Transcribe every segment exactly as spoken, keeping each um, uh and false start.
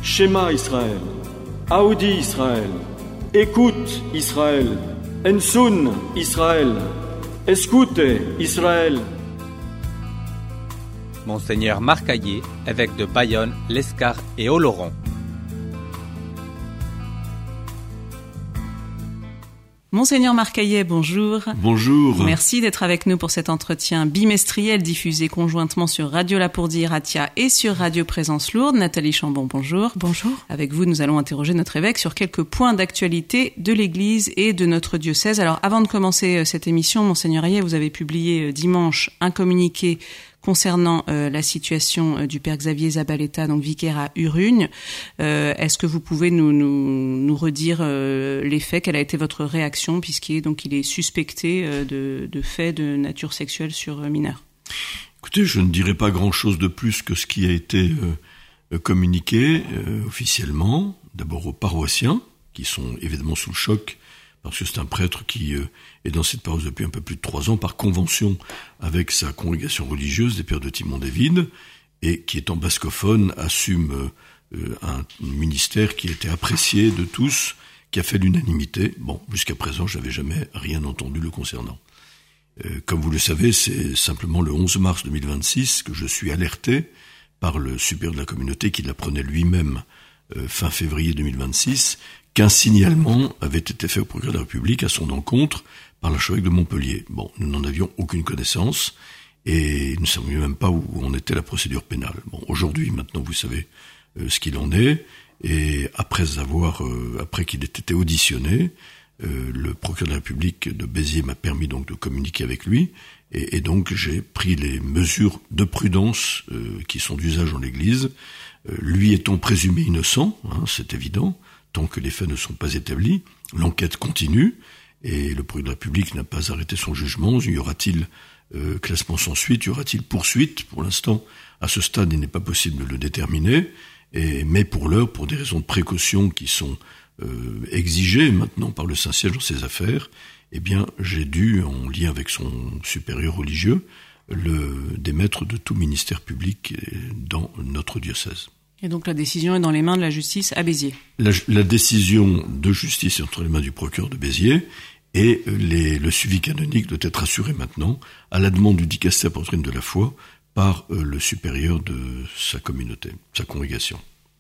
Shema Israël, Audi Israël, écoute Israël, Ensun Israël, escute Israël. Monseigneur Marc Hayet, évêque de Bayonne, l'Escar et Oloron. Monseigneur Marc Hayet, bonjour. Bonjour. Merci d'être avec nous pour cet entretien bimestriel diffusé conjointement sur Radio Lapourdie Ratia et sur Radio Présence Lourdes. Nathalie Chambon, bonjour. Bonjour. Avec vous, nous allons interroger notre évêque sur quelques points d'actualité de l'Église et de notre diocèse. Alors, avant de commencer cette émission, Monseigneur Hayet, vous avez publié dimanche un communiqué concernant euh, la situation euh, du Père Xavier Zabaleta, donc vicaire à Urugne. Euh, est-ce que vous pouvez nous, nous, nous redire euh, les faits? Quelle a été votre réaction, puisqu'il est, donc, il est suspecté euh, de, de faits de nature sexuelle sur euh, mineurs? Écoutez, je ne dirai pas grand-chose de plus que ce qui a été euh, communiqué euh, officiellement, d'abord aux paroissiens, qui sont évidemment sous le choc, parce que c'est un prêtre qui euh, est dans cette paroisse depuis un peu plus de trois ans, par convention avec sa congrégation religieuse des Pères de Timon-David, et qui étant bascophone, assume euh, un ministère qui a été apprécié de tous, qui a fait l'unanimité. Bon, jusqu'à présent, je n'avais jamais rien entendu le concernant. Euh, comme vous le savez, c'est simplement le onze mars deux mille vingt-six que je suis alerté par le supérieur de la communauté, qui l'apprenait lui-même euh, fin février deux mille vingt-six, qu'un signalement avait été fait au procureur de la République à son encontre par l'archevêque de Montpellier. Bon, nous n'en avions aucune connaissance et nous ne savions même pas où en était la procédure pénale. Bon, aujourd'hui, maintenant, vous savez euh, ce qu'il en est, et après avoir, euh, après qu'il ait été auditionné, euh, le procureur de la République de Béziers m'a permis donc de communiquer avec lui, et, et donc j'ai pris les mesures de prudence euh, qui sont d'usage dans l'Église. Euh, lui étant présumé innocent, hein, c'est évident. Tant que les faits ne sont pas établis, l'enquête continue et le procureur de la République n'a pas arrêté son jugement. Y aura-t-il euh, classement sans suite? Y aura-t-il poursuite? Pour l'instant, à ce stade, il n'est pas possible de le déterminer. Et, mais pour l'heure, pour des raisons de précaution qui sont euh, exigées maintenant par le Saint-Siège dans ces affaires, eh bien, j'ai dû, en lien avec son supérieur religieux, le démettre de tout ministère public dans notre diocèse. Et donc la décision est dans les mains de la justice à Béziers. La, la décision de justice est entre les mains du procureur de Béziers et les, le suivi canonique doit être assuré maintenant à la demande du dicaster pour la doctrine de la foi par euh, le supérieur de sa communauté, sa congrégation.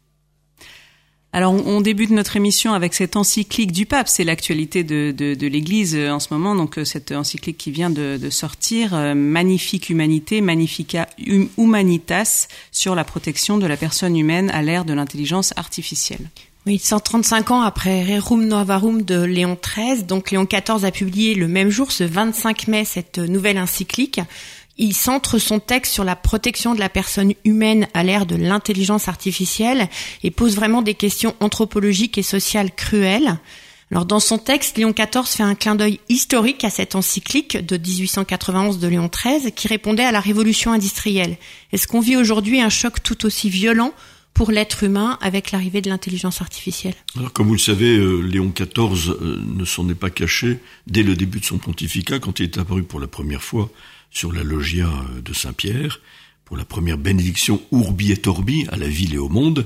Alors, on débute notre émission avec cette encyclique du pape. C'est l'actualité de, de, de l'Église en ce moment. Donc, cette encyclique qui vient de, de sortir, euh, Magnifique Humanité, Magnifica Humanitas, sur la protection de la personne humaine à l'ère de l'intelligence artificielle. Oui, cent trente-cinq ans après Rerum Novarum de Léon treize, donc Léon quatorze a publié le même jour, ce vingt-cinq mai, cette nouvelle encyclique. Il centre son texte sur la protection de la personne humaine à l'ère de l'intelligence artificielle et pose vraiment des questions anthropologiques et sociales cruelles. Alors, dans son texte, Léon quatorze fait un clin d'œil historique à cette encyclique de dix-huit cent quatre-vingt-onze de Léon treize qui répondait à la révolution industrielle. Est-ce qu'on vit aujourd'hui un choc tout aussi violent pour l'être humain avec l'arrivée de l'intelligence artificielle? Alors, comme vous le savez, euh, Léon quatorze euh, ne s'en est pas caché dès le début de son pontificat, quand il est apparu pour la première fois sur la loggia de Saint-Pierre, pour la première bénédiction Urbi et Orbi à la ville et au monde,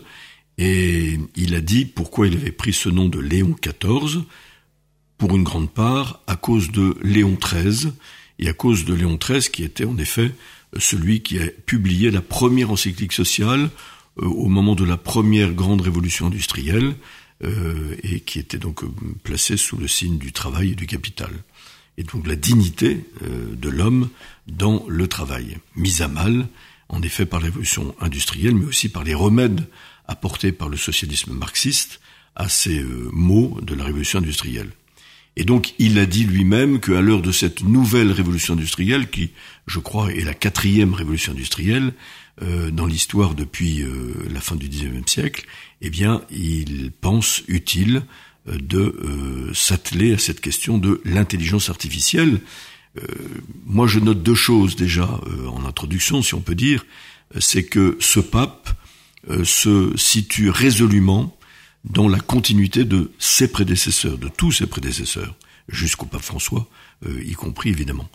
et il a dit pourquoi il avait pris ce nom de Léon quatorze, pour une grande part à cause de Léon treize, et à cause de Léon treize qui était en effet celui qui a publié la première encyclique sociale euh, au moment de la première grande révolution industrielle, euh, et qui était donc euh, placée sous le signe du travail et du capital. Et donc la dignité euh, de l'homme dans le travail, mise à mal, en effet, par la révolution industrielle, mais aussi par les remèdes apportés par le socialisme marxiste à ces euh, maux de la révolution industrielle. Et donc, il a dit lui-même qu'à l'heure de cette nouvelle révolution industrielle, qui, je crois, est la quatrième révolution industrielle euh, dans l'histoire depuis euh, la fin du dix-neuvième siècle, eh bien, il pense utile de euh, s'atteler à cette question de l'intelligence artificielle. Euh, moi, je note deux choses déjà euh, en introduction, si on peut dire. C'est que ce pape euh, se situe résolument dans la continuité de ses prédécesseurs, de tous ses prédécesseurs, jusqu'au pape François, euh, y compris évidemment.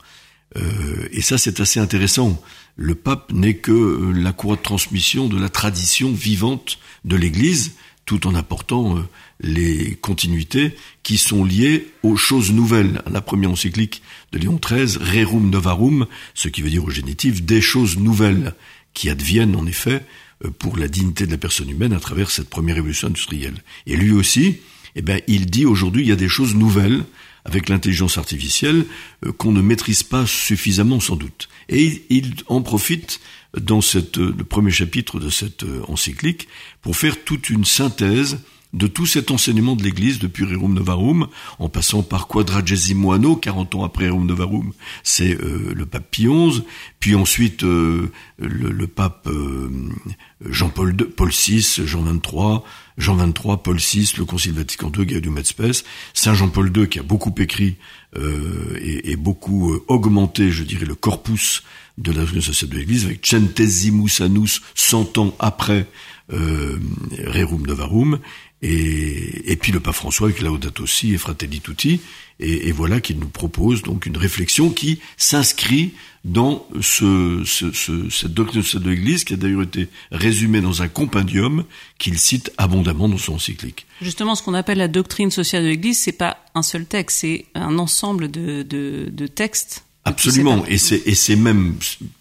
Euh, et ça, c'est assez intéressant. Le pape n'est que la courroie de transmission de la tradition vivante de l'Église, tout en apportant euh, les continuités qui sont liées aux choses nouvelles. La première encyclique de Léon treize, Rerum Novarum, ce qui veut dire au génitif des choses nouvelles qui adviennent en effet pour la dignité de la personne humaine à travers cette première révolution industrielle. Et lui aussi, eh ben, il dit aujourd'hui il y a des choses nouvelles avec l'intelligence artificielle euh, qu'on ne maîtrise pas suffisamment sans doute. Et il, il en profite dans cette, le premier chapitre de cette euh, encyclique pour faire toute une synthèse de tout cet enseignement de l'Église depuis Rerum Novarum, en passant par Quadragesimo Anno, quarante ans après Rerum Novarum, c'est euh, le pape Pie onze, puis ensuite euh, le, le pape euh, Jean-Paul deux, Paul six, Jean vingt-trois, Jean vingt-trois, Paul six, le Concile Vatican deux, Gaudium et Spes, Saint Jean-Paul deux qui a beaucoup écrit euh, et, et beaucoup euh, augmenté, je dirais, le corpus de la doctrine sociale de l'Église, avec Centesimus Annus, cent ans après euh, Rerum Novarum, et, et puis le pape François avec Laudato Si et Fratelli Tutti, et, et voilà qu'il nous propose donc une réflexion qui s'inscrit dans ce, ce, ce, cette doctrine sociale de l'Église qui a d'ailleurs été résumée dans un compendium qu'il cite abondamment dans son encyclique. Justement, ce qu'on appelle la doctrine sociale de l'Église, c'est pas un seul texte, c'est un ensemble de, de, de textes. Absolument, et c'est, et c'est même,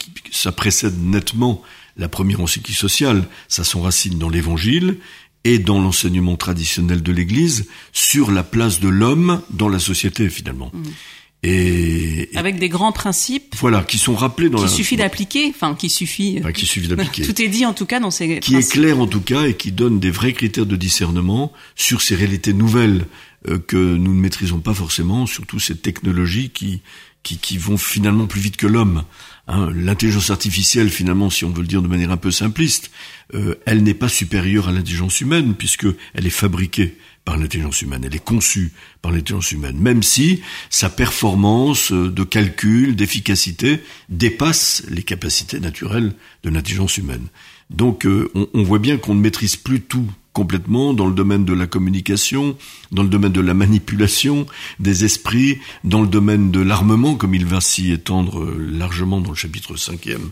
ça précède nettement la première encyclique sociale, ça s'enracine dans l'Évangile et dans l'enseignement traditionnel de l'Église sur la place de l'homme dans la société finalement. Mmh. Et, et avec des grands principes, voilà, qui sont rappelés dans qui la, suffit d'appliquer, enfin qui suffit, enfin, qui suffit d'appliquer. Tout est dit en tout cas dans ces qui principes. Est clair en tout cas et qui donne des vrais critères de discernement sur ces réalités nouvelles euh, que nous ne maîtrisons pas forcément, surtout ces technologies qui qui, qui vont finalement plus vite que l'homme. Hein, l'intelligence artificielle, finalement, si on veut le dire de manière un peu simpliste, euh, elle n'est pas supérieure à l'intelligence humaine puisque elle est fabriquée par l'intelligence humaine, elle est conçue par l'intelligence humaine, même si sa performance de calcul, d'efficacité dépasse les capacités naturelles de l'intelligence humaine. Donc euh, on, on voit bien qu'on ne maîtrise plus tout complètement dans le domaine de la communication, dans le domaine de la manipulation des esprits, dans le domaine de l'armement, comme il va s'y étendre largement dans le chapitre cinquième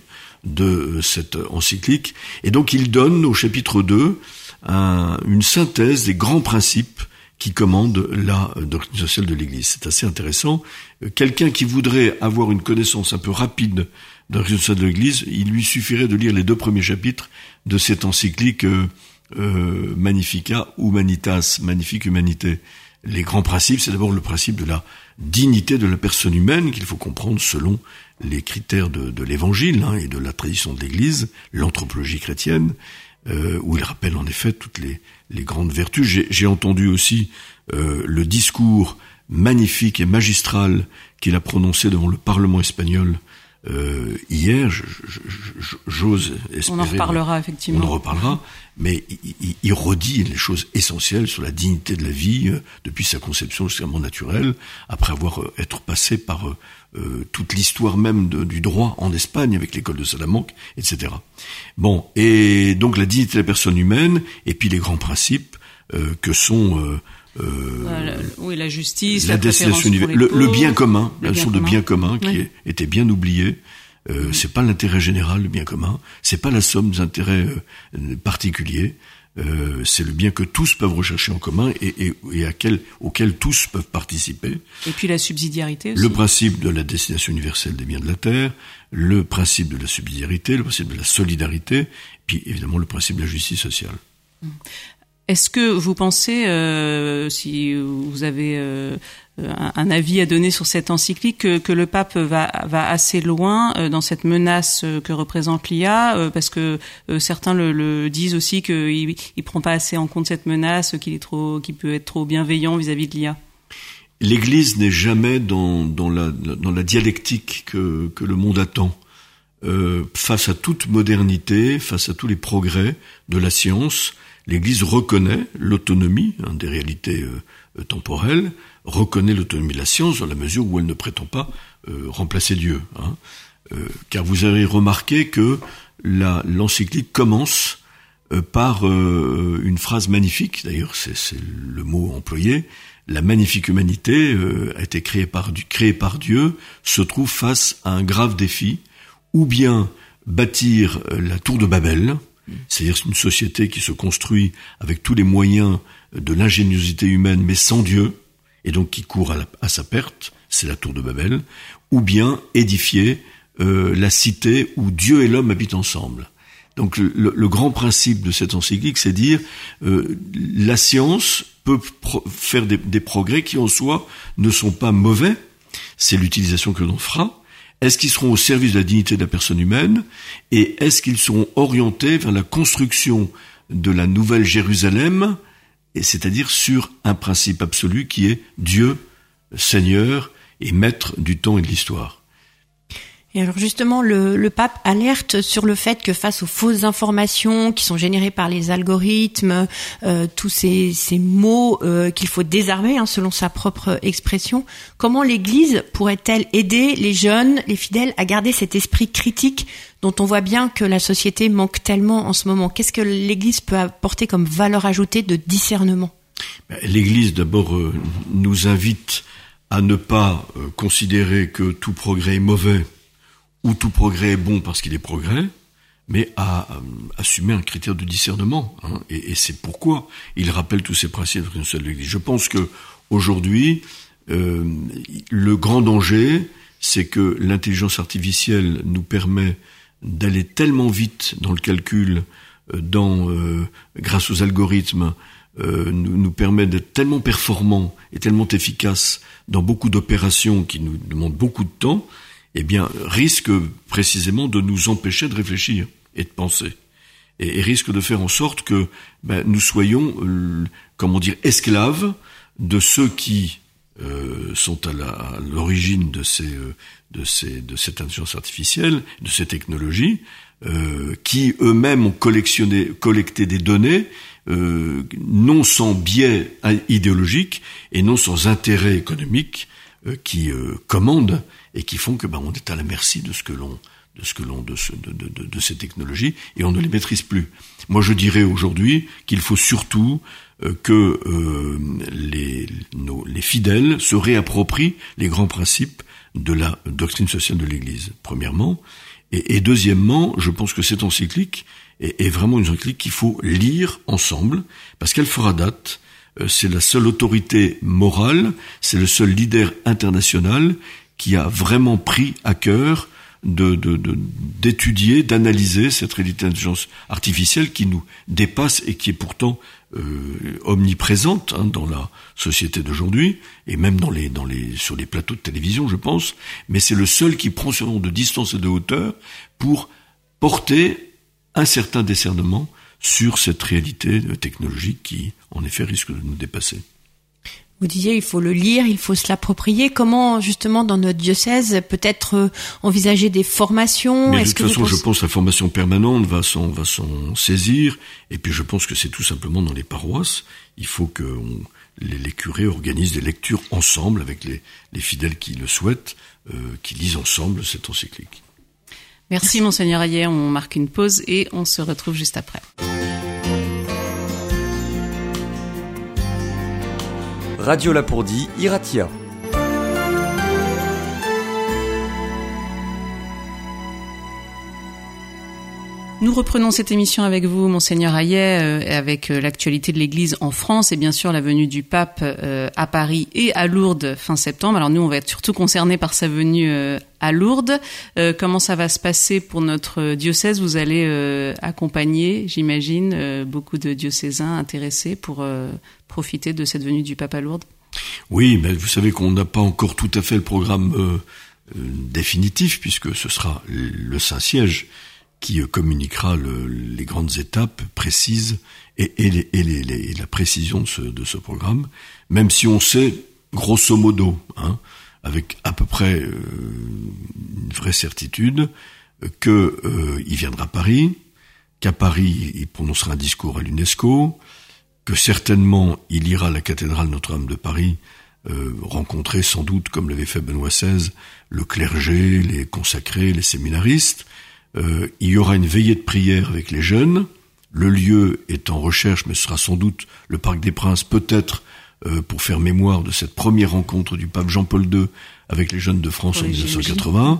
de cette encyclique. Et donc il donne au chapitre deux un, une synthèse des grands principes qui commandent la doctrine sociale de l'Église. C'est assez intéressant. Quelqu'un qui voudrait avoir une connaissance un peu rapide de la doctrine sociale de l'Église, il lui suffirait de lire les deux premiers chapitres de cette encyclique euh, Euh, Magnifica Humanitas, magnifique humanité. Les grands principes, c'est d'abord le principe de la dignité de la personne humaine qu'il faut comprendre selon les critères de, de l'Évangile hein, et de la tradition de l'Église, l'anthropologie chrétienne, euh, où il rappelle en effet toutes les, les grandes vertus. J'ai, j'ai entendu aussi euh, le discours magnifique et magistral qu'il a prononcé devant le Parlement espagnol Euh, hier, je, je, je, j'ose espérer... On en reparlera, effectivement. On en reparlera, mais il, il, il redit les choses essentielles sur la dignité de la vie, euh, depuis sa conception jusqu'à mon naturel, après avoir euh, être passé par euh, toute l'histoire même de, du droit en Espagne, avec l'école de Salamanque, et cetera. Bon, et donc la dignité de la personne humaine, et puis les grands principes euh, que sont... Euh, Euh, la, oui, la justice, la, la destination universelle, le, le bien commun, la notion de bien commun qui oui. est, était bien oubliée. Euh, mmh. C'est pas l'intérêt général, le bien commun. C'est pas la somme des intérêts euh, particuliers. Euh, c'est le bien que tous peuvent rechercher en commun et, et, et à quel, auquel tous peuvent participer. Et puis la subsidiarité aussi. Le principe de la destination universelle des biens de la terre, le principe de la subsidiarité, le principe de la solidarité, puis évidemment le principe de la justice sociale. Mmh. Est-ce que vous pensez, euh, si vous avez euh, un, un avis à donner sur cette encyclique, que, que le pape va, va assez loin euh, dans cette menace que représente l'I A, euh, parce que euh, certains le, le disent aussi qu'il il prend pas assez en compte cette menace, qu'il est trop, qu'il peut être trop bienveillant vis-à-vis de l'I A. L'Église n'est jamais dans, dans la, dans la dialectique que, que le monde attend. Euh, face à toute modernité, face à tous les progrès de la science, l'Église reconnaît l'autonomie hein, des réalités euh, temporelles, reconnaît l'autonomie de la science dans la mesure où elle ne prétend pas euh, remplacer Dieu. Hein. Euh, car vous avez remarqué que la, l'encyclique commence euh, par euh, une phrase magnifique, d'ailleurs c'est, c'est le mot employé, la magnifique humanité euh, a été créée par, créée par Dieu, se trouve face à un grave défi, ou bien bâtir la tour de Babel, c'est-à-dire une société qui se construit avec tous les moyens de l'ingéniosité humaine, mais sans Dieu, et donc qui court à, la, à sa perte, c'est la tour de Babel, ou bien édifier euh, la cité où Dieu et l'homme habitent ensemble. Donc le, le grand principe de cette encyclique, c'est dire euh, la science peut pro- faire des, des progrès qui en soi ne sont pas mauvais, c'est l'utilisation que l'on fera. Est-ce qu'ils seront au service de la dignité de la personne humaine, et est-ce qu'ils seront orientés vers la construction de la nouvelle Jérusalem, et c'est-à-dire sur un principe absolu qui est Dieu, Seigneur et Maître du temps et de l'histoire. Et alors justement, le, le pape alerte sur le fait que face aux fausses informations qui sont générées par les algorithmes, euh, tous ces, ces mots euh, qu'il faut désarmer, hein, selon sa propre expression, comment l'Église pourrait-elle aider les jeunes, les fidèles, à garder cet esprit critique dont on voit bien que la société manque tellement en ce moment? Qu'est-ce que l'Église peut apporter comme valeur ajoutée de discernement? L'Église, d'abord, euh, nous invite à ne pas euh, considérer que tout progrès est mauvais, où tout progrès est bon parce qu'il est progrès, mais à euh, assumer un critère de discernement. Hein, et, et c'est pourquoi il rappelle tous ces principes de l'Église. Je pense que aujourd'hui, euh, le grand danger, c'est que l'intelligence artificielle nous permet d'aller tellement vite dans le calcul, euh, dans, euh, grâce aux algorithmes, euh, nous, nous permet d'être tellement performants et tellement efficaces dans beaucoup d'opérations qui nous demandent beaucoup de temps, eh bien, risque précisément de nous empêcher de réfléchir et de penser. Et, et risque de faire en sorte que ben, nous soyons, euh, comment dire, esclaves de ceux qui euh, sont à, la, à l'origine de ces, euh, de ces, de cette intelligence artificielle, de ces technologies, euh, qui eux-mêmes ont collectionné, collecté des données, euh, non sans biais idéologique et non sans intérêt économique, euh, qui euh, commandent et qui font que ben on est à la merci de ce que l'on de ce que l'on de, ce, de, de, de, de ces technologies, et on ne les maîtrise plus. Moi, je dirais aujourd'hui qu'il faut surtout euh, que euh, les nos, les fidèles se réapproprient les grands principes de la doctrine sociale de l'Église. Premièrement, et, et deuxièmement, je pense que cette encyclique est, est vraiment une encyclique qu'il faut lire ensemble, parce qu'elle fera date. Euh, c'est la seule autorité morale, c'est le seul leader international qui a vraiment pris à cœur de, de, de, d'étudier, d'analyser cette réalité d'intelligence artificielle qui nous dépasse et qui est pourtant euh, omniprésente hein, dans la société d'aujourd'hui, et même dans les, dans les, sur les plateaux de télévision, je pense, mais c'est le seul qui prend sur nom de distance et de hauteur pour porter un certain discernement sur cette réalité technologique qui, en effet, risque de nous dépasser. Vous disiez, il faut le lire, il faut se l'approprier. Comment, justement, dans notre diocèse, peut-être euh, envisager des formations? Mais Est-ce de toute que façon, pensez... je pense que la formation permanente va s'en, va s'en saisir. Et puis, je pense que c'est tout simplement dans les paroisses. Il faut que on, les, les curés organisent des lectures ensemble avec les, les fidèles qui le souhaitent, euh, qui lisent ensemble cette encyclique. Merci, Monseigneur Hayet. On marque une pause et on se retrouve juste après. Radio Lapourdie, Iratia. Nous reprenons cette émission avec vous, Monseigneur Hayet, euh, avec euh, l'actualité de l'Église en France et bien sûr la venue du pape euh, à Paris et à Lourdes fin septembre. Alors nous, on va être surtout concernés par sa venue euh, à Lourdes. Euh, comment ça va se passer pour notre diocèse? Vous allez euh, accompagner, j'imagine, euh, beaucoup de diocésains intéressés pour euh, profiter de cette venue du pape à Lourdes? Oui, mais vous savez qu'on n'a pas encore tout à fait le programme euh, euh, définitif, puisque ce sera le Saint-Siège qui euh, communiquera le, les grandes étapes précises et, et, les, et, les, les, et la précision de ce, de ce programme, même si on sait, grosso modo, hein, avec à peu près euh, une vraie certitude, euh, qu'il euh, viendra à Paris, qu'à Paris, il prononcera un discours à l'UNESCO, que certainement il ira à la cathédrale Notre-Dame de Paris euh, rencontrer sans doute, comme l'avait fait Benoît seize, le clergé, les consacrés, les séminaristes. Euh, il y aura une veillée de prière avec les jeunes. Le lieu est en recherche, mais ce sera sans doute le Parc des Princes, peut-être euh, pour faire mémoire de cette première rencontre du pape Jean-Paul deux avec les jeunes de France en dix-neuf cent quatre-vingts.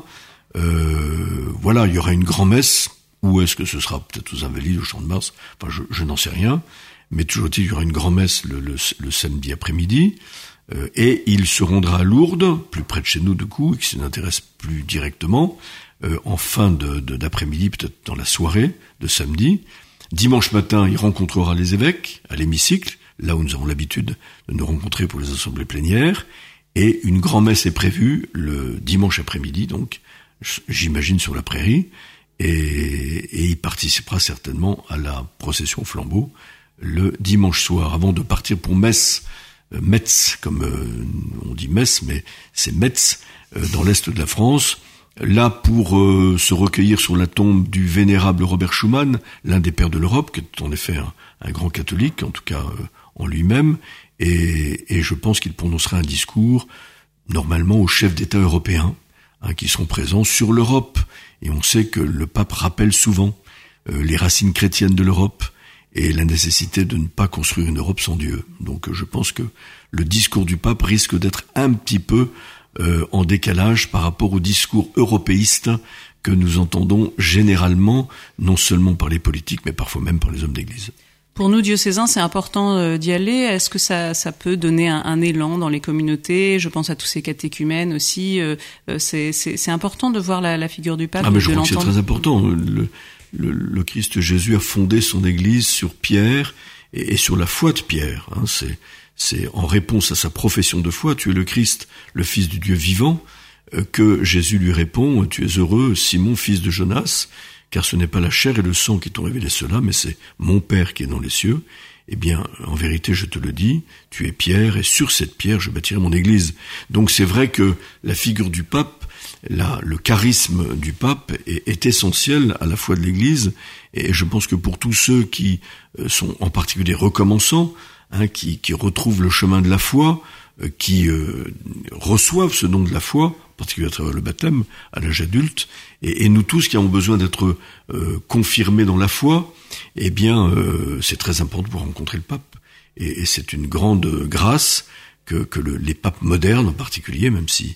Euh, voilà, il y aura une grand-messe. Ou est-ce que ce sera peut-être aux Invalides, au Champ de Mars? Enfin, je, je n'en sais rien. Mais toujours il y aura une grand-messe le, le, le samedi après-midi. Euh, et il se rendra à Lourdes, plus près de chez nous, du coup, et qui s'y intéresse plus directement, euh, en fin de, de, d'après-midi, peut-être dans la soirée de samedi. Dimanche matin, il rencontrera les évêques à l'hémicycle, là où nous avons l'habitude de nous rencontrer pour les assemblées plénières. Et une grand-messe est prévue le dimanche après-midi, donc, j'imagine, sur la prairie. Et, et il participera certainement à la procession flambeau le dimanche soir, avant de partir pour Metz, euh, Metz, comme euh, on dit Metz, mais c'est Metz, euh, dans l'est de la France, là pour euh, se recueillir sur la tombe du vénérable Robert Schuman, l'un des pères de l'Europe, qui est en effet un, un grand catholique, en tout cas euh, en lui-même, et, et je pense qu'il prononcera un discours, normalement, aux chefs d'État européens, hein, qui seront présents sur l'Europe. Et on sait que le pape rappelle souvent euh, les racines chrétiennes de l'Europe et la nécessité de ne pas construire une Europe sans Dieu. Donc euh, je pense que le discours du pape risque d'être un petit peu euh, en décalage par rapport au discours européiste que nous entendons généralement, non seulement par les politiques, mais parfois même par les hommes d'Église. Pour nous, diocésains, c'est important euh, d'y aller. Est-ce que ça, ça peut donner un, un élan dans les communautés? Je pense à tous ces catéchumènes aussi. Euh, c'est, c'est, c'est important de voir la, la figure du pape. Ah, mais de, je de crois que c'est très important. Le, le, le Christ Jésus a fondé son Église sur Pierre et, et sur la foi de Pierre. Hein. C'est, c'est en réponse à sa profession de foi, tu es le Christ, le Fils du Dieu vivant, euh, que Jésus lui répond, tu es heureux, Simon, fils de Jonas, car ce n'est pas la chair et le sang qui t'ont révélé cela, mais c'est mon Père qui est dans les cieux. Eh bien, en vérité, je te le dis, tu es Pierre, et sur cette pierre, je bâtirai mon Église. Donc c'est vrai que la figure du pape, la, le charisme du pape est, est essentiel à la foi de l'Église, et je pense que pour tous ceux qui sont en particulier recommençants, hein, qui, qui retrouvent le chemin de la foi, euh, qui euh, reçoivent ce don de la foi, en particulier à travers le baptême, à l'âge adulte, et, et nous tous qui avons besoin d'être euh, confirmés dans la foi, eh bien, euh, c'est très important pour rencontrer le pape. Et, et c'est une grande grâce que, que le, les papes modernes en particulier, même si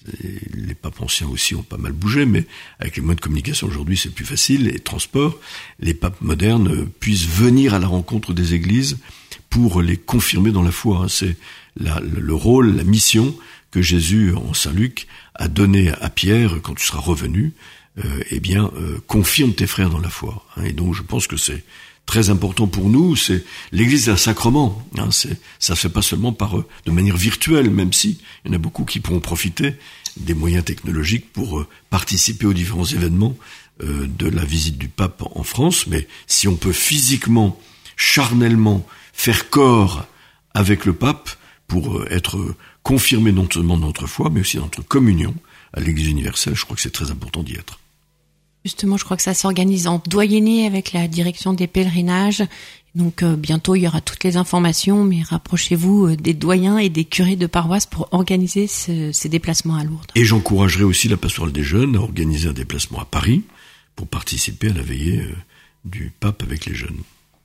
les papes anciens aussi ont pas mal bougé, mais avec les moyens de communication aujourd'hui c'est plus facile, les transports, les papes modernes puissent venir à la rencontre des églises pour les confirmer dans la foi. C'est la, le rôle, la mission que Jésus, en Saint Luc, a donné à Pierre quand tu seras revenu, euh, eh bien, euh, confirme tes frères dans la foi. Hein, et donc, je pense que c'est très important pour nous. C'est l'Église est un sacrement. Hein, c'est, ça se fait pas seulement par de manière virtuelle, même si il y en a beaucoup qui pourront profiter des moyens technologiques pour euh, participer aux différents événements euh, de la visite du pape en France. Mais si on peut physiquement, charnellement faire corps avec le pape pour euh, être confirmé non seulement dans notre foi, mais aussi dans notre communion à l'Église universelle, je crois que c'est très important d'y être. Justement, je crois que ça s'organise en doyenné avec la direction des pèlerinages. Donc euh, bientôt, il y aura toutes les informations, mais rapprochez-vous euh, des doyens et des curés de paroisse pour organiser ce, ces déplacements à Lourdes. Et j'encouragerai aussi la pastorale des jeunes à organiser un déplacement à Paris pour participer à la veillée euh, du pape avec les jeunes.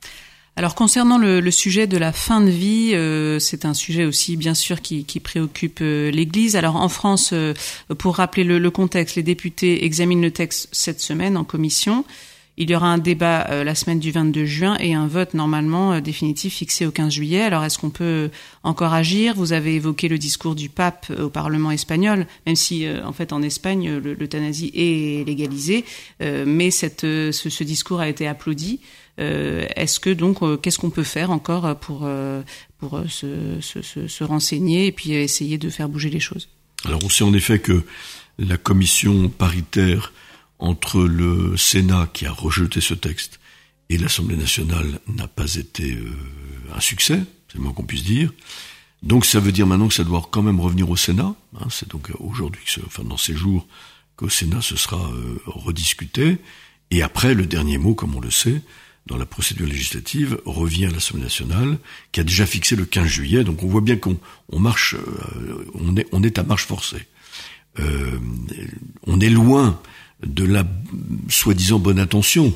Alors concernant le, le sujet de la fin de vie, euh, c'est un sujet aussi bien sûr qui, qui préoccupe euh, l'Église. Alors en France, euh, pour rappeler le, le contexte, les députés examinent le texte cette semaine en commission. Il y aura un débat euh, la semaine du vingt-deux juin et un vote normalement euh, définitif fixé au quinze juillet. Alors est-ce qu'on peut encore agir? Vous avez évoqué le discours du pape euh, au Parlement espagnol, même si euh, en fait en Espagne le, l'euthanasie est légalisée, euh, mais cette, euh, ce, ce discours a été applaudi. Euh, est-ce que donc, euh, qu'est-ce qu'on peut faire encore pour euh, pour euh, se, se, se, se renseigner et puis essayer de faire bouger les choses? Alors, on sait en effet que la commission paritaire entre le Sénat qui a rejeté ce texte et l'Assemblée nationale n'a pas été euh, un succès, c'est le moins qu'on puisse dire. Donc, ça veut dire maintenant que ça doit quand même revenir au Sénat. Hein, c'est donc aujourd'hui, enfin dans ces jours, qu'au Sénat ce sera euh, rediscuté. Et après, le dernier mot, comme on le sait, dans la procédure législative, revient à l'Assemblée nationale, qui a déjà fixé le quinze juillet. Donc on voit bien qu'on on marche, euh, on est, on est à marche forcée. Euh, on est loin de la soi-disant bonne intention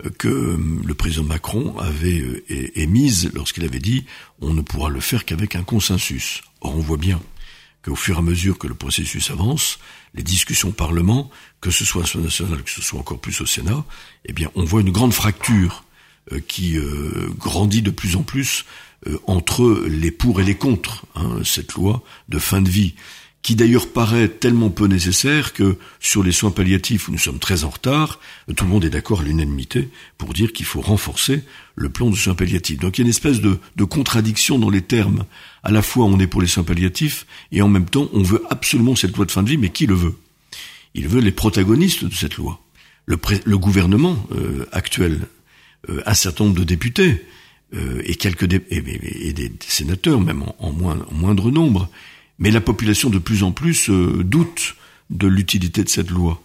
que le président Macron avait émise lorsqu'il avait dit « on ne pourra le faire qu'avec un consensus ». Or, on voit bien qu'au fur et à mesure que le processus avance, les discussions au Parlement, que ce soit à l'Assemblée nationale, que ce soit encore plus au Sénat, eh bien, on voit une grande fracture euh, qui euh, grandit de plus en plus euh, entre les pour et les contre, hein, cette loi de fin de vie, qui d'ailleurs paraît tellement peu nécessaire que sur les soins palliatifs où nous sommes très en retard, tout le monde est d'accord à l'unanimité pour dire qu'il faut renforcer le plan de soins palliatifs. Donc il y a une espèce de, de contradiction dans les termes. À la fois on est pour les soins palliatifs et en même temps on veut absolument cette loi de fin de vie, mais qui le veut ? Il veut les protagonistes de cette loi. Le, pré, le gouvernement euh, actuel, euh, un certain nombre de députés euh, et quelques dé, et, et, et des, des sénateurs, même en, en, moins, en moindre nombre. Mais la population de plus en plus euh, doute de l'utilité de cette loi.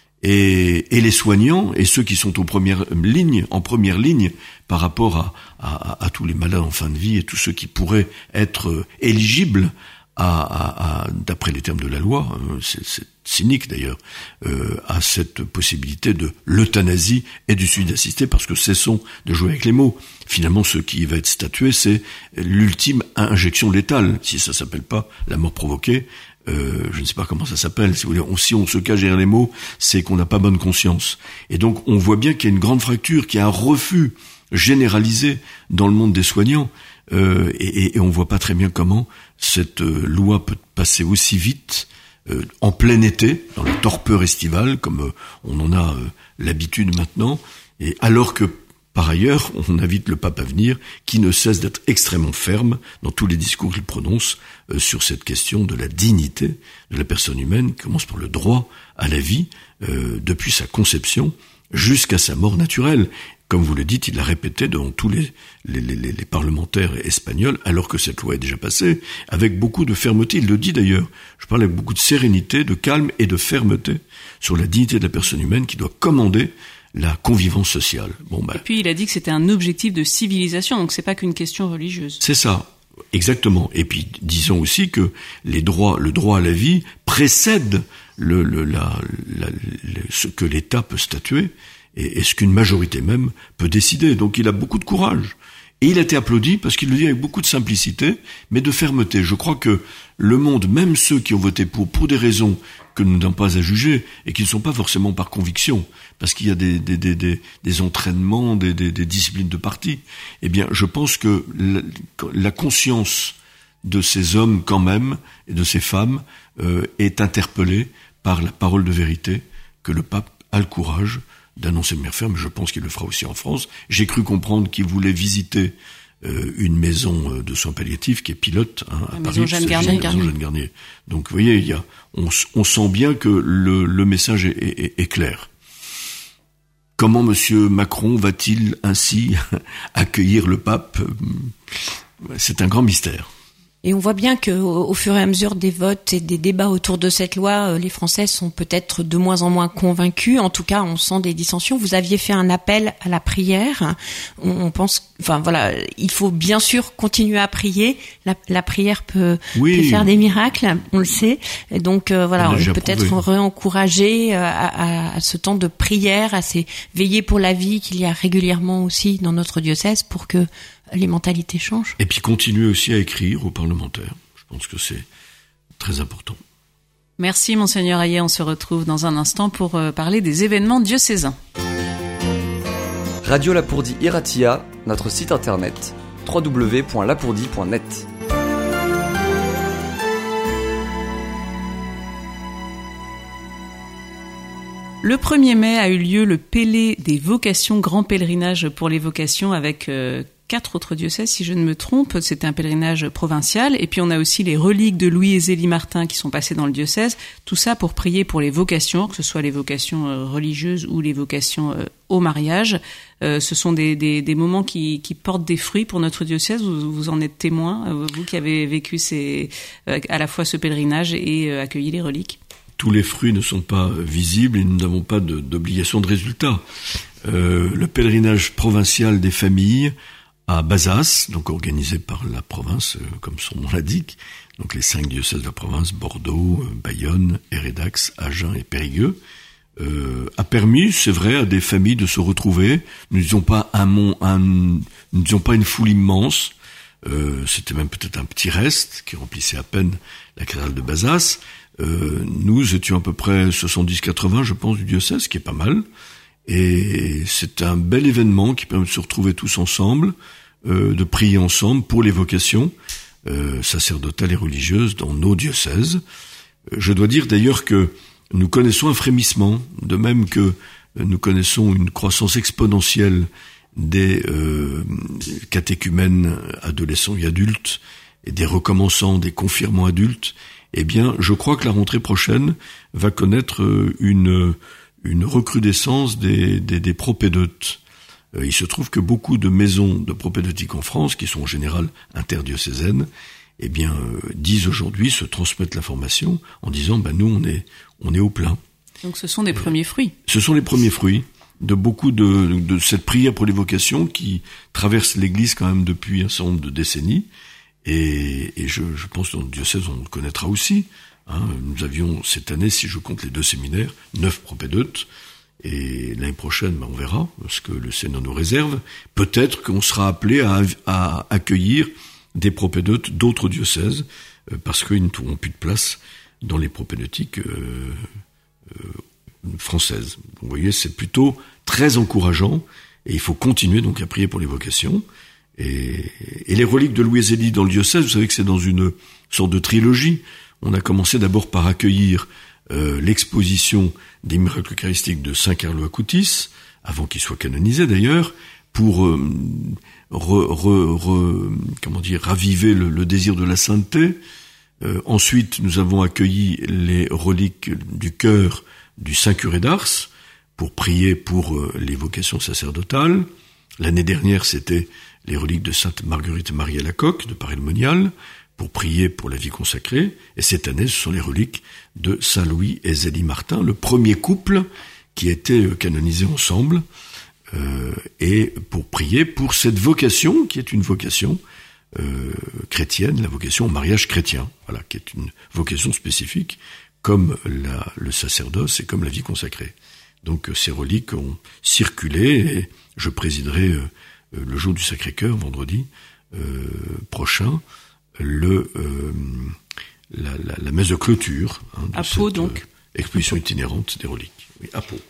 Et, et les soignants et ceux qui sont aux premières lignes, en première ligne par rapport à, à, à tous les malades en fin de vie et tous ceux qui pourraient être euh, éligibles à, à, à, d'après les termes de la loi, euh, c'est, c'est cynique d'ailleurs, euh, à cette possibilité de l'euthanasie et du suicide assisté, parce que cessons de jouer avec les mots. Finalement, ce qui va être statué, c'est l'ultime injection létale. Si ça s'appelle pas la mort provoquée, euh, je ne sais pas comment ça s'appelle. Si vous voulez, on, si on se cache derrière les mots, c'est qu'on n'a pas bonne conscience. Et donc, on voit bien qu'il y a une grande fracture, qu'il y a un refus généralisé dans le monde des soignants, euh, et, et on voit pas très bien comment cette euh, loi peut passer aussi vite euh, en plein été, dans la torpeur estivale, comme euh, on en a euh, l'habitude maintenant, et alors que par ailleurs, on invite le pape à venir, qui ne cesse d'être extrêmement ferme dans tous les discours qu'il prononce euh, sur cette question de la dignité de la personne humaine, qui commence par le droit à la vie, euh, depuis sa conception jusqu'à sa mort naturelle. Comme vous le dites, il l'a répété devant tous les, les, les, les parlementaires espagnols, alors que cette loi est déjà passée, avec beaucoup de fermeté. Il le dit d'ailleurs. Je parle avec beaucoup de sérénité, de calme et de fermeté sur la dignité de la personne humaine qui doit commander la convivence sociale. Bon, ben, et puis il a dit que c'était un objectif de civilisation, donc c'est pas qu'une question religieuse. C'est ça, exactement. Et puis disons aussi que les droits, le droit à la vie précède le, le, la, la, le, ce que l'État peut statuer et, et ce qu'une majorité même peut décider. Donc il a beaucoup de courage. Et il a été applaudi parce qu'il le dit avec beaucoup de simplicité, mais de fermeté. Je crois que le monde, même ceux qui ont voté pour, pour des raisons que nous n'avons pas à juger, et qui ne sont pas forcément par conviction, parce qu'il y a des, des, des, des, des entraînements, des, des, des disciplines de parti, eh bien, je pense que la, la conscience de ces hommes, quand même, et de ces femmes, euh, est interpellée par la parole de vérité que le pape a le courage d'annoncer de manière ferme. Je pense qu'il le fera aussi en France. J'ai cru comprendre qu'il voulait visiter euh, une maison de soins palliatifs qui est pilote hein, à la Paris. Maison Jeanne Garnier. Maison Jeanne Garnier. Donc, vous voyez, il y a, on, on sent bien que le, le message est, est, est clair. Comment Monsieur Macron va-t-il ainsi accueillir le pape ? C'est un grand mystère. Et on voit bien que, au, au fur et à mesure des votes et des débats autour de cette loi, les Français sont peut-être de moins en moins convaincus. En tout cas, on sent des dissensions. Vous aviez fait un appel à la prière. On, on pense, enfin voilà, il faut bien sûr continuer à prier. La, la prière peut, oui. peut faire des miracles, on le sait. Et donc euh, voilà, on, on peut peut-être réencourager à, à, à ce temps de prière, à ces veillées pour la vie qu'il y a régulièrement aussi dans notre diocèse pour que les mentalités changent. Et puis continuer aussi à écrire aux parlementaires. Je pense que c'est très important. Merci Monseigneur Hayet, on se retrouve dans un instant pour euh, parler des événements diocésains. Radio Lapourdie Iratia, notre site internet w w w point lapourdie point net. Le premier mai a eu lieu le Pélé des vocations, grand pèlerinage pour les vocations avec euh, quatre autres diocèses, si je ne me trompe. C'était un pèlerinage provincial. Et puis on a aussi les reliques de Louis et Zélie Martin qui sont passées dans le diocèse. Tout ça pour prier pour les vocations, que ce soit les vocations euh, religieuses ou les vocations euh, au mariage. Euh, ce sont des, des, des moments qui, qui portent des fruits pour notre diocèse. Vous, vous en êtes témoin, euh, vous qui avez vécu ces, euh, à la fois ce pèlerinage et euh, accueilli les reliques. Tous les fruits ne sont pas visibles et nous n'avons pas de, d'obligation de résultat. Euh, le pèlerinage provincial des familles à Bazas, donc organisé par la province, euh, comme son nom l'indique, donc les cinq diocèses de la province, Bordeaux, euh, Bayonne, Hérédax, Agen et Périgueux, euh, a permis, c'est vrai, à des familles de se retrouver. Nous n'étions pas un mont, un, nous n'étions pas une foule immense. Euh, c'était même peut-être un petit reste qui remplissait à peine la cathédrale de Bazas. Euh, nous étions à peu près soixante-dix quatre-vingts, je pense, du diocèse, ce qui est pas mal. Et c'est un bel événement qui permet de se retrouver tous ensemble, euh, de prier ensemble pour les vocations euh, sacerdotales et religieuses dans nos diocèses. Euh, je dois dire d'ailleurs que nous connaissons un frémissement, de même que nous connaissons une croissance exponentielle des euh, catéchumènes adolescents et adultes, et des recommençants, des confirmants adultes. Eh bien, je crois que la rentrée prochaine va connaître une, une recrudescence des, des, des propédeutes. Euh, il se trouve que beaucoup de maisons de propédeutique en France, qui sont en général interdiocésaines, eh bien, euh, disent aujourd'hui, se transmettent l'information en disant, ben nous, on est, on est au plein. Donc ce sont des premiers fruits. Ce sont les premiers fruits de beaucoup de, de cette prière pour les vocations qui traverse l'Église quand même depuis un certain nombre de décennies. Et, et je, je pense que dans le diocèse, on le connaîtra aussi. Hein. Nous avions cette année, si je compte les deux séminaires, neuf propédeutes. Et l'année prochaine, ben, on verra ce que le Seigneur nous réserve. Peut-être qu'on sera appelé à, à accueillir des propédeutes d'autres diocèses, euh, parce qu'ils ne trouveront plus de place dans les propédeutiques euh, euh, françaises. Vous voyez, c'est plutôt très encourageant, et il faut continuer donc à prier pour les vocations. Et, et les reliques de Louis Zélie dans le diocèse, vous savez que c'est dans une sorte de trilogie. On a commencé d'abord par accueillir euh, l'exposition des miracles eucharistiques de Saint Carlo Acutis, avant qu'il soit canonisé d'ailleurs, pour euh, re, re, re, comment dire, raviver le, le désir de la sainteté. Euh, ensuite, nous avons accueilli les reliques du cœur du Saint Curé d'Ars, pour prier pour euh, les vocations sacerdotales. L'année dernière, c'était les reliques de Sainte Marguerite Marie Alacoque de Paray-le-Monial, pour prier pour la vie consacrée. Et cette année, ce sont les reliques de Saint Louis et Zélie Martin, le premier couple qui a été canonisé ensemble, euh, et pour prier pour cette vocation, qui est une vocation euh, chrétienne, la vocation au mariage chrétien, voilà, qui est une vocation spécifique, comme la, le sacerdoce et comme la vie consacrée. Donc ces reliques ont circulé, et je présiderai euh, le jour du Sacré-Cœur, vendredi euh, prochain, le euh, la, la, la messe de clôture hein, de à cette Pau, donc. Euh, exposition itinérante des reliques. Oui, à Pau.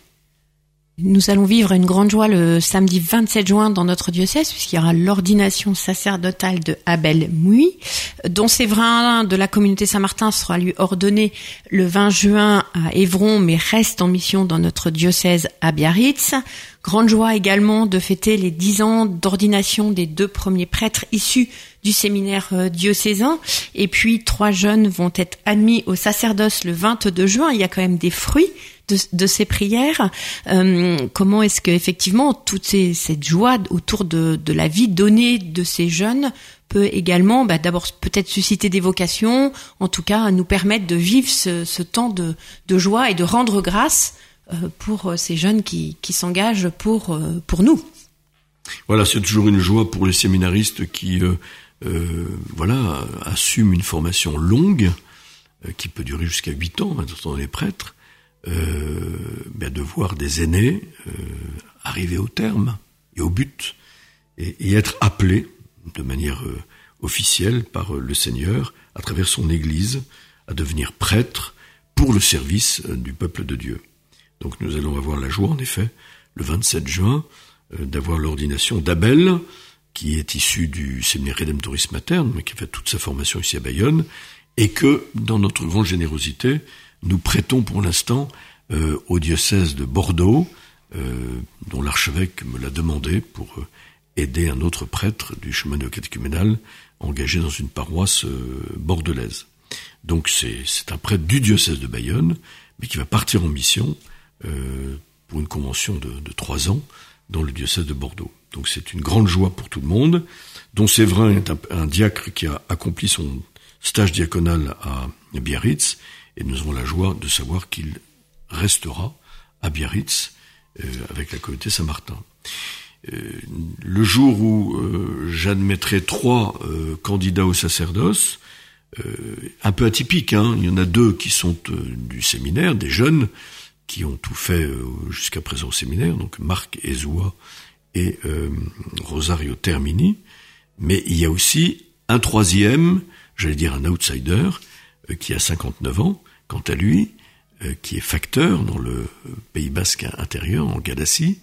Nous allons vivre une grande joie le samedi vingt-sept juin dans notre diocèse, puisqu'il y aura l'ordination sacerdotale de Abel Mouy, dont Séverin de la communauté Saint-Martin sera lui ordonné le vingt juin à Évron, mais reste en mission dans notre diocèse à Biarritz. Grande joie également de fêter les dix ans d'ordination des deux premiers prêtres issus du séminaire diocésain. Et puis, trois jeunes vont être admis au sacerdoce le vingt-deux juin. Il y a quand même des fruits de, de ces prières. Euh, comment est-ce que, effectivement, toute ces, cette joie autour de, de la vie donnée de ces jeunes peut également, bah, d'abord peut-être susciter des vocations, en tout cas nous permettre de vivre ce, ce temps de, de joie et de rendre grâce euh, pour ces jeunes qui, qui s'engagent pour, euh, pour nous. Voilà, c'est toujours une joie pour les séminaristes qui euh, euh, voilà, assument une formation longue, euh, qui peut durer jusqu'à huit ans, maintenant les prêtres, euh, ben de voir des aînés euh, arriver au terme et au but, et, et être appelés de manière euh, officielle par euh, le Seigneur, à travers son Église, à devenir prêtres pour le service euh, du peuple de Dieu. Donc nous allons avoir la joie, en effet, le vingt-sept juin, euh, d'avoir l'ordination d'Abel, qui est issu du séminaire Redemptoris Mater, mais qui a fait toute sa formation ici à Bayonne, et que, dans notre grande générosité, nous prêtons pour l'instant euh, au diocèse de Bordeaux, euh, dont l'archevêque me l'a demandé pour euh, aider un autre prêtre du chemin néo-catéchuménal engagé dans une paroisse euh, bordelaise. Donc c'est, c'est un prêtre du diocèse de Bayonne, mais qui va partir en mission euh, pour une convention de, de trois ans dans le diocèse de Bordeaux. Donc c'est une grande joie pour tout le monde, dont Séverin est un, un diacre qui a accompli son stage diaconal à Biarritz, et nous avons la joie de savoir qu'il restera à Biarritz euh, avec la communauté Saint-Martin. Euh, le jour où euh, j'admettrai trois euh, candidats au sacerdoce, euh, un peu atypique, hein, il y en a deux qui sont euh, du séminaire, des jeunes, qui ont tout fait euh, jusqu'à présent au séminaire, donc Marc Ezua et euh, Rosario Termini. Mais il y a aussi un troisième, j'allais dire un outsider, euh, qui a cinquante-neuf ans, quant à lui, euh, qui est facteur dans le Pays Basque intérieur, en Gadacie,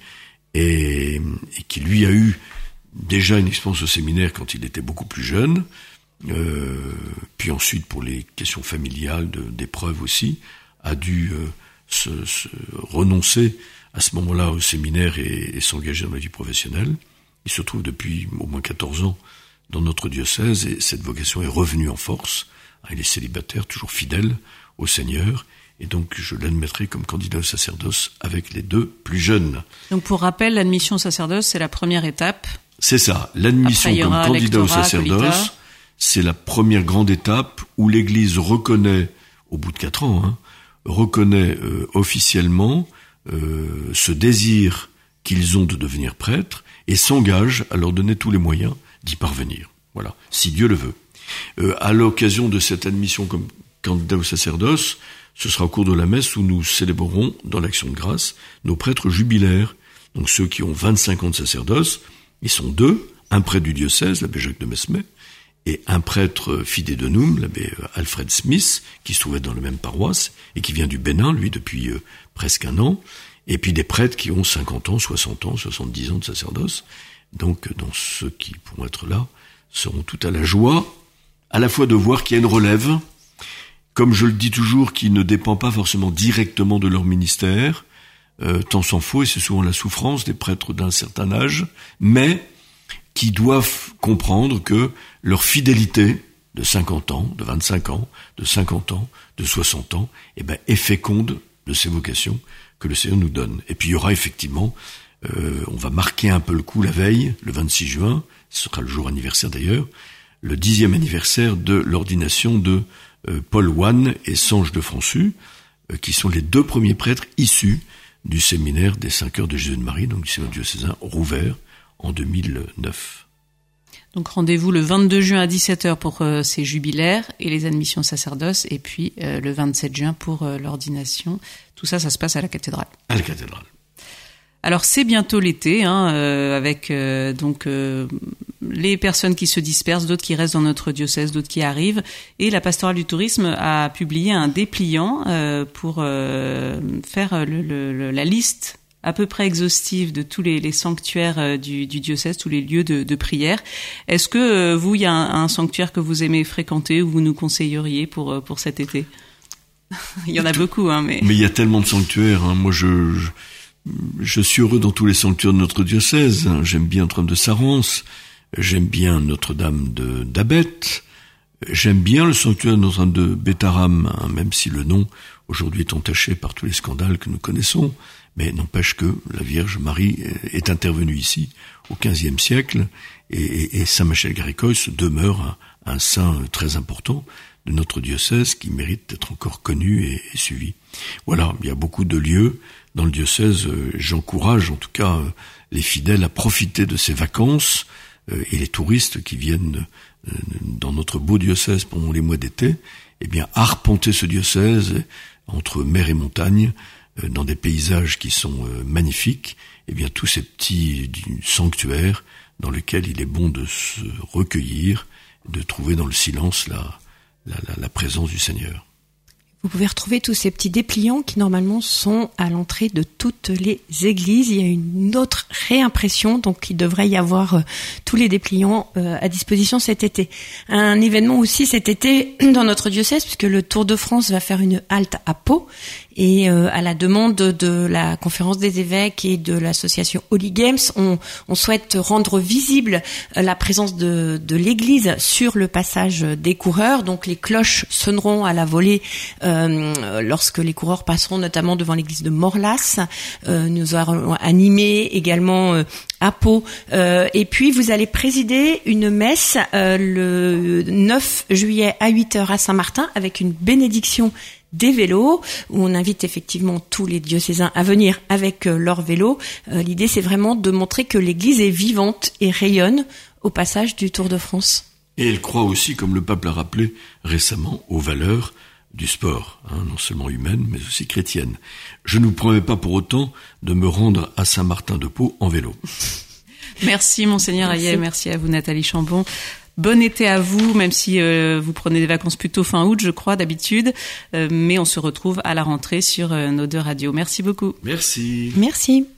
et, et qui lui a eu déjà une expérience au séminaire quand il était beaucoup plus jeune, euh, puis ensuite pour les questions familiales, de, d'épreuves aussi, a dû euh, se, se renoncer à ce moment-là au séminaire et, et s'engager dans la vie professionnelle. Il se trouve depuis au moins quatorze ans dans notre diocèse et cette vocation est revenue en force. Il est célibataire, toujours fidèle au Seigneur, et donc je l'admettrai comme candidat au sacerdoce avec les deux plus jeunes. Donc pour rappel, l'admission au sacerdoce, c'est la première étape. C'est ça, l'admission Après, comme candidat au sacerdoce, colita. C'est la première grande étape où l'Église reconnaît, au bout de quatre ans, hein, reconnaît euh, officiellement euh, ce désir qu'ils ont de devenir prêtres et s'engage à leur donner tous les moyens d'y parvenir. Voilà, si Dieu le veut. Euh, à l'occasion de cette admission comme candidat au sacerdoce, ce sera au cours de la messe où nous célébrerons, dans l'action de grâce, nos prêtres jubilaires. Donc ceux qui ont vingt-cinq ans de sacerdoce, ils sont deux, un prêtre du diocèse, l'abbé Jacques de Mesmer, et un prêtre fidé de Noum, l'abbé Alfred Smith, qui se trouvait dans la même paroisse, et qui vient du Bénin, lui, depuis euh, presque un an, et puis des prêtres qui ont cinquante ans, soixante ans, soixante-dix ans de sacerdoce. Donc, dont ceux qui pourront être là seront tout à la joie, à la fois de voir qu'il y a une relève, comme je le dis toujours, qui ne dépend pas forcément directement de leur ministère, euh, tant s'en faut, et c'est souvent la souffrance des prêtres d'un certain âge, mais qui doivent comprendre que leur fidélité de cinquante ans, de vingt-cinq ans, de cinquante ans, de soixante ans, eh ben, est féconde de ces vocations que le Seigneur nous donne. Et puis il y aura effectivement, euh, on va marquer un peu le coup la veille, le vingt-six juin, ce sera le jour anniversaire d'ailleurs, le dixième anniversaire de l'ordination de euh, Paul Wann et Sange de Françu, euh, qui sont les deux premiers prêtres issus du séminaire des cinq heures de Jésus de Marie, donc du séminaire diocésain rouvert en deux mille neuf. Donc rendez-vous le vingt-deux juin à dix-sept heures pour euh, ces jubilaires et les admissions sacerdoce, et puis euh, le vingt-sept juin pour euh, l'ordination. Tout ça, ça se passe à la cathédrale. À la cathédrale. Alors c'est bientôt l'été, hein, euh, avec euh, donc euh, les personnes qui se dispersent, d'autres qui restent dans notre diocèse, d'autres qui arrivent, et la pastorale du tourisme a publié un dépliant euh, pour euh, faire le, le, la liste à peu près exhaustive de tous les, les sanctuaires euh, du, du diocèse, tous les lieux de, de prière. Est-ce que euh, vous, il y a un, un sanctuaire que vous aimez fréquenter ou vous nous conseilleriez pour pour cet été? Il y en a beaucoup, hein, mais mais il y a tellement de sanctuaires. Hein. Moi, je, je Je suis heureux dans tous les sanctuaires de notre diocèse. J'aime bien Notre-Dame de Sarance, j'aime bien Notre-Dame de d'Abette, j'aime bien le sanctuaire de Notre-Dame de Bétharram, hein, même si le nom aujourd'hui est entaché par tous les scandales que nous connaissons, mais n'empêche que la Vierge Marie est intervenue ici au quinzième siècle, et, et, et Saint Michel Grécoïs demeure un, un saint très important de notre diocèse qui mérite d'être encore connu et, et suivi. Voilà, il y a beaucoup de lieux dans le diocèse. Euh, j'encourage en tout cas euh, les fidèles à profiter de ces vacances euh, et les touristes qui viennent euh, dans notre beau diocèse pendant les mois d'été, eh bien arpenter ce diocèse entre mer et montagne, euh, dans des paysages qui sont euh, magnifiques, eh bien tous ces petits sanctuaires dans lesquels il est bon de se recueillir, de trouver dans le silence la La, la, la présence du Seigneur. Vous pouvez retrouver tous ces petits dépliants qui normalement sont à l'entrée de toutes les églises. Il y a une autre réimpression, donc il devrait y avoir euh, tous les dépliants euh, à disposition cet été. Un événement aussi cet été dans notre diocèse, puisque le Tour de France va faire une halte à Pau. Et euh, à la demande de la conférence des évêques et de l'association Holy Games, on, on souhaite rendre visible la présence de, de l'Église sur le passage des coureurs. Donc les cloches sonneront à la volée euh, lorsque les coureurs passeront notamment devant l'église de Morlas. Euh, nous aurons animé également euh, à Pau. Euh, et puis vous allez présider une messe euh, le neuf juillet à huit heures à Saint-Martin avec une bénédiction des vélos, où on invite effectivement tous les diocésains à venir avec euh, leur vélo. Euh, l'idée, c'est vraiment de montrer que l'Église est vivante et rayonne au passage du Tour de France. Et elle croit aussi, comme le pape l'a rappelé récemment, aux valeurs du sport, hein, non seulement humaine, mais aussi chrétienne. Je ne vous promets pas pour autant de me rendre à Saint-Martin-de-Pau en vélo. Merci Monseigneur Hayet, merci à vous Nathalie Chambon. Bon été à vous, même si euh, vous prenez des vacances plutôt fin août, je crois, d'habitude. Euh, mais on se retrouve à la rentrée sur euh, nos deux radios. Merci beaucoup. Merci. Merci.